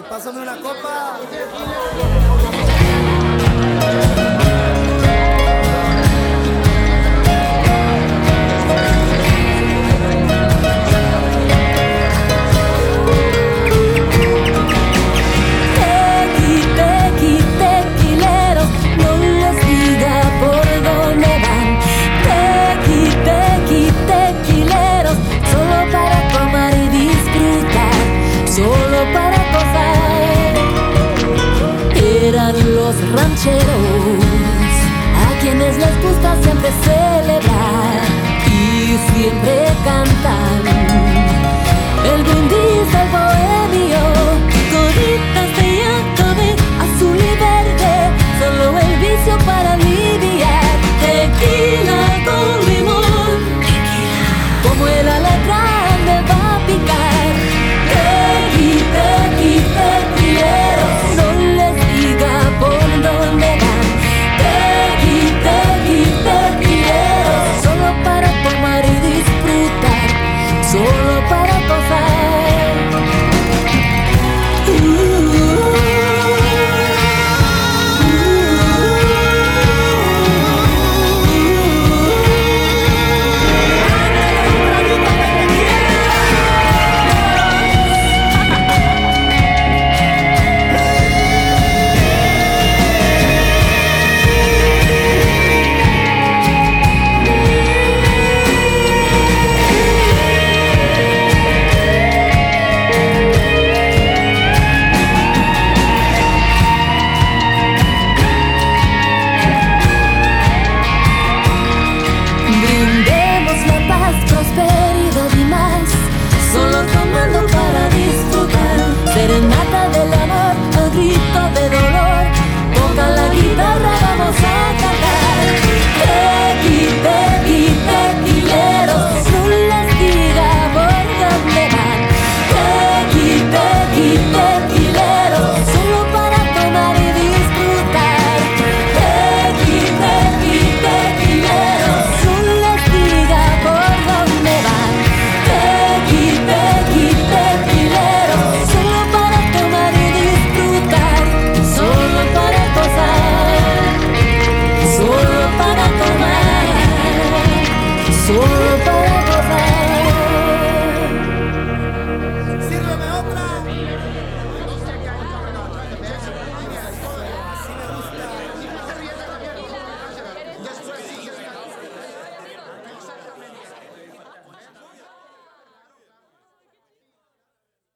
Pásame una copa. Tequileros, no les diga por dónde van. Tequileros, solo para tomar y disfrutar, solo para gozar. Eran los rancheros a quienes les gusta siempre celebrar y siempre cantan el brindis del bohemio. Coditas de Yacobe, azul y verde, solo el vicio para aliviar. Tequila con limón, como el alacrán me va a picar. Tequileros, no les diga por dónde van. Tequileros, solo para tomar y disfrutar, solo para gozar.